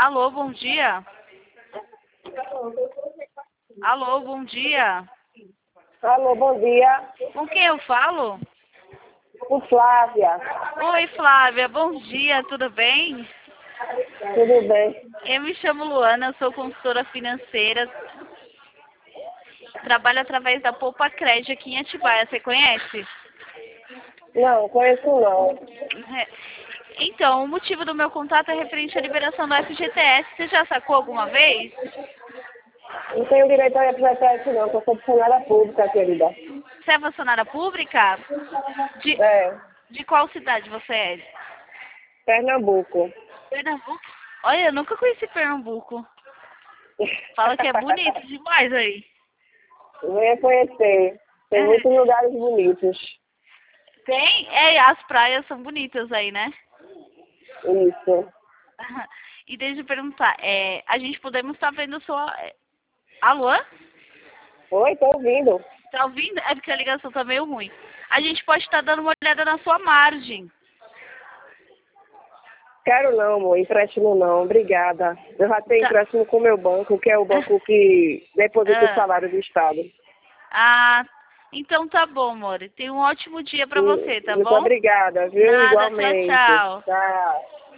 Alô, bom dia. Alô, bom dia. Alô, bom dia. Com quem eu falo? Com Flávia. Oi, Flávia, bom dia, tudo bem? Tudo bem? Eu me chamo Luana, eu sou consultora financeira. Trabalho através da Poupa Crédito aqui em Atibaia, você conhece? Não, conheço não. Então, o motivo do meu contato é referente à liberação do FGTS. Você já sacou alguma vez? Não tenho direito a FGTS não, porque eu sou funcionária pública, querida. Você é funcionária pública? De, É, de qual cidade você é? Pernambuco. Pernambuco? Olha, eu nunca conheci Pernambuco. Fala que é bonito demais aí. Venha conhecer. Tem muitos lugares bonitos. Tem? É, as praias são bonitas aí, né? Isso. E deixa eu perguntar, a gente podemos estar vendo sua... Alô? Oi, tô ouvindo. Tá ouvindo? É porque a ligação tá meio ruim. A gente pode estar dando uma olhada na sua margem. Quero não, amor. Empréstimo não. Obrigada. Eu já tenho Tá. empréstimo com o meu banco, que é o banco que deposita o Ah, salário do Estado. ah, então tá bom, amor. Tenha um ótimo dia pra você, tá Muito bom? obrigada, viu? Nada, tchau, Igualmente. tchau. Tchau.